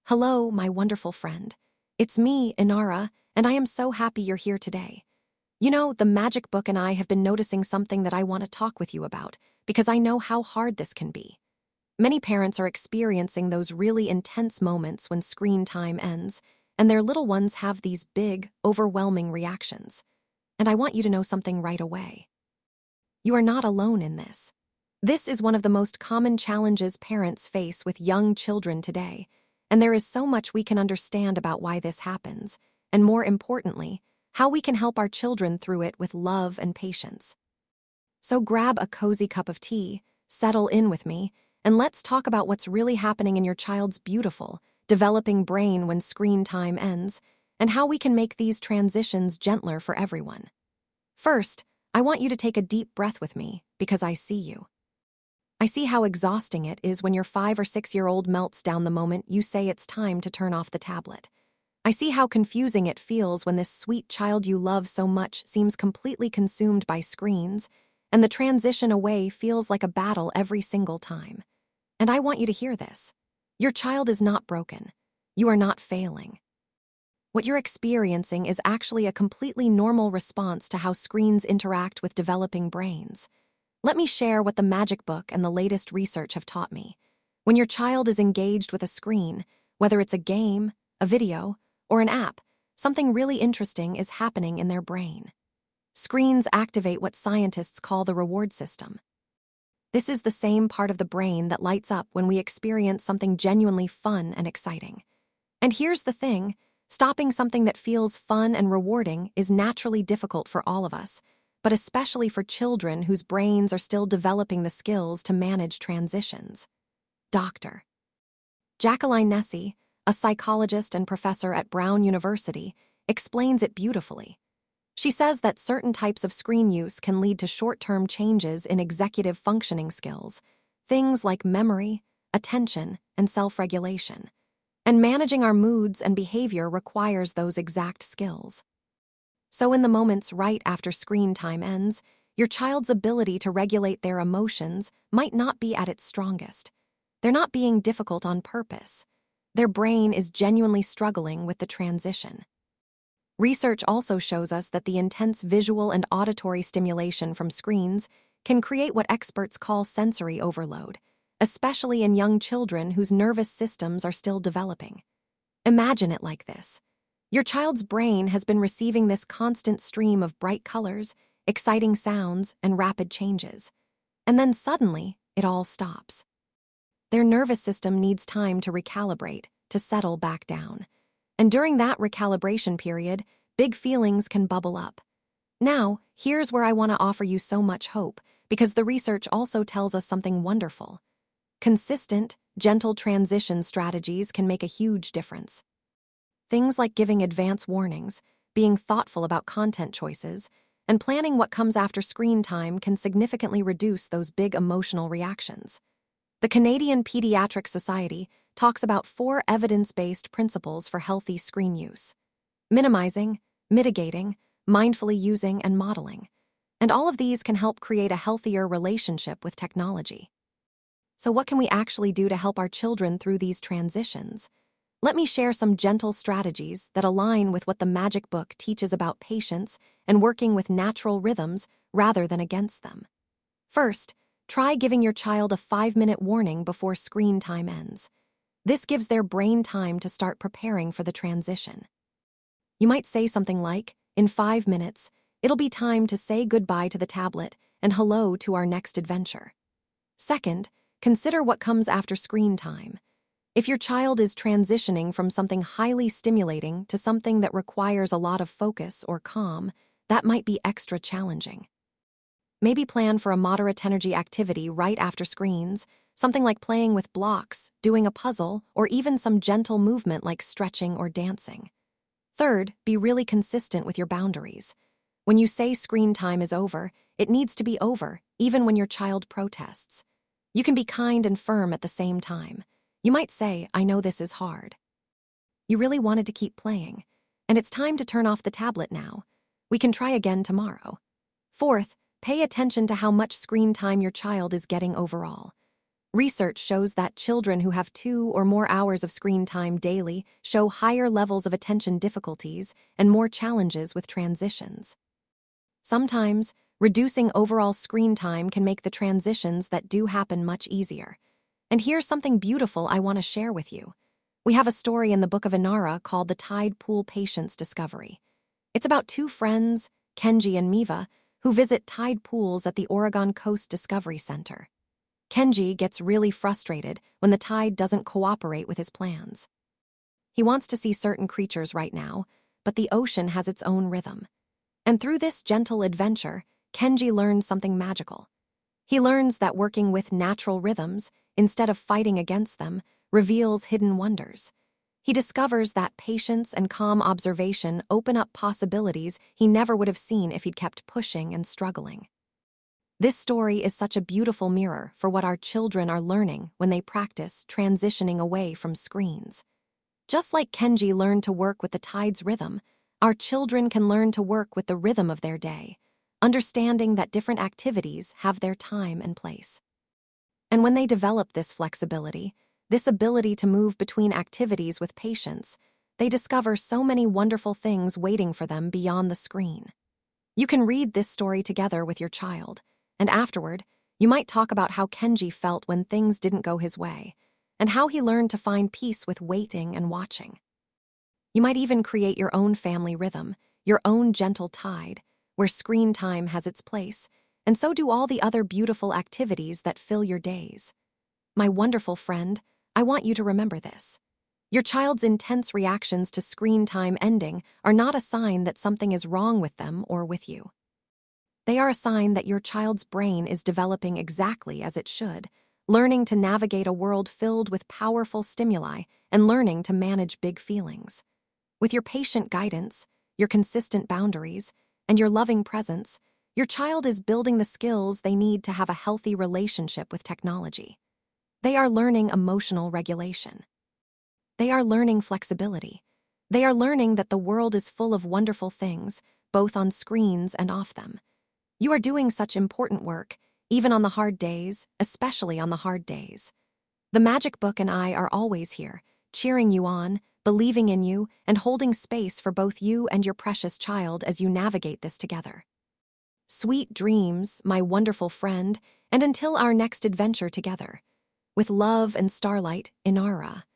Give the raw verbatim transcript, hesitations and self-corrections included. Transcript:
Hello, my wonderful friend. It's me, Inara, and I am so happy you're here today. You know, the Magic Book and I have been noticing something that I want to talk with you about, because I know how hard this can be. Many parents are experiencing those really intense moments when screen time ends, and their little ones have these big, overwhelming reactions. And I want you to know something right away. You are not alone in this. This is one of the most common challenges parents face with young children today, and there is so much we can understand about why this happens, and more importantly, how we can help our children through it with love and patience. So grab a cozy cup of tea, settle in with me, and let's talk about what's really happening in your child's beautiful, developing brain when screen time ends, and how we can make these transitions gentler for everyone. First, I want you to take a deep breath with me, because I see you. I see how exhausting it is when your five or six-year-old melts down the moment you say it's time to turn off the tablet. I see how confusing it feels when this sweet child you love so much seems completely consumed by screens, and the transition away feels like a battle every single time. And I want you to hear this. Your child is not broken. You are not failing. What you're experiencing is actually a completely normal response to how screens interact with developing brains. Let me share what the Magic Book and the latest research have taught me. When your child is engaged with a screen, whether it's a game, a video, or an app, something really interesting is happening in their brain. Screens activate what scientists call the reward system. This is the same part of the brain that lights up when we experience something genuinely fun and exciting. And here's the thing, stopping something that feels fun and rewarding is naturally difficult for all of us, but especially for children whose brains are still developing the skills to manage transitions. Doctor Jacqueline Nesi, a psychologist and professor at Brown University, explains it beautifully. She says that certain types of screen use can lead to short-term changes in executive functioning skills, things like memory, attention, and self-regulation. And managing our moods and behavior requires those exact skills. So in the moments right after screen time ends, your child's ability to regulate their emotions might not be at its strongest. They're not being difficult on purpose. Their brain is genuinely struggling with the transition. Research also shows us that the intense visual and auditory stimulation from screens can create what experts call sensory overload, especially in young children whose nervous systems are still developing. Imagine it like this. Your child's brain has been receiving this constant stream of bright colors, exciting sounds, and rapid changes. And then suddenly, it all stops. Their nervous system needs time to recalibrate, to settle back down. And during that recalibration period, big feelings can bubble up. Now, here's where I want to offer you so much hope, because the research also tells us something wonderful. Consistent, gentle transition strategies can make a huge difference. Things like giving advance warnings, being thoughtful about content choices, and planning what comes after screen time can significantly reduce those big emotional reactions. The Canadian Pediatric Society talks about four evidence-based principles for healthy screen use: minimizing, mitigating, mindfully using, and modeling. And all of these can help create a healthier relationship with technology. So what can we actually do to help our children through these transitions? Let me share some gentle strategies that align with what the Magic Book teaches about patience and working with natural rhythms rather than against them. First, try giving your child a five-minute warning before screen time ends. This gives their brain time to start preparing for the transition. You might say something like, in five minutes, it'll be time to say goodbye to the tablet and hello to our next adventure. Second, consider what comes after screen time. If your child is transitioning from something highly stimulating to something that requires a lot of focus or calm, that might be extra challenging. Maybe plan for a moderate energy activity right after screens, something like playing with blocks, doing a puzzle, or even some gentle movement like stretching or dancing. Third, be really consistent with your boundaries. When you say screen time is over, it needs to be over, even when your child protests. You can be kind and firm at the same time. You might say, I know this is hard. You really wanted to keep playing, and it's time to turn off the tablet now. We can try again tomorrow. Fourth, pay attention to how much screen time your child is getting overall. Research shows that children who have two or more hours of screen time daily show higher levels of attention difficulties and more challenges with transitions. Sometimes, reducing overall screen time can make the transitions that do happen much easier. And here's something beautiful I want to share with you. We have a story in the Book of Inara called The Tide Pool Patience Discovery. It's about two friends, Kenji and Miva, who visit tide pools at the Oregon Coast Discovery Center. Kenji gets really frustrated when the tide doesn't cooperate with his plans. He wants to see certain creatures right now, but the ocean has its own rhythm. And through this gentle adventure, Kenji learns something magical. He learns that working with natural rhythms, instead of fighting against them, reveals hidden wonders. He discovers that patience and calm observation open up possibilities he never would have seen if he'd kept pushing and struggling. This story is such a beautiful mirror for what our children are learning when they practice transitioning away from screens. Just like Kenji learned to work with the tide's rhythm, our children can learn to work with the rhythm of their day, understanding that different activities have their time and place. And when they develop this flexibility, this ability to move between activities with patience, they discover so many wonderful things waiting for them beyond the screen. You can read this story together with your child, and afterward, you might talk about how Kenji felt when things didn't go his way, and how he learned to find peace with waiting and watching. You might even create your own family rhythm, your own gentle tide, where screen time has its place, and so do all the other beautiful activities that fill your days. My wonderful friend, I want you to remember this. Your child's intense reactions to screen time ending are not a sign that something is wrong with them or with you. They are a sign that your child's brain is developing exactly as it should, learning to navigate a world filled with powerful stimuli and learning to manage big feelings. With your patient guidance, your consistent boundaries, and your loving presence, your child is building the skills they need to have a healthy relationship with technology. They are learning emotional regulation. They are learning flexibility. They are learning that the world is full of wonderful things, both on screens and off them. You are doing such important work, even on the hard days, especially on the hard days. The Magic Book and I are always here, cheering you on, believing in you, and holding space for both you and your precious child as you navigate this together. Sweet dreams, my wonderful friend, and until our next adventure together. With love and starlight, Inara.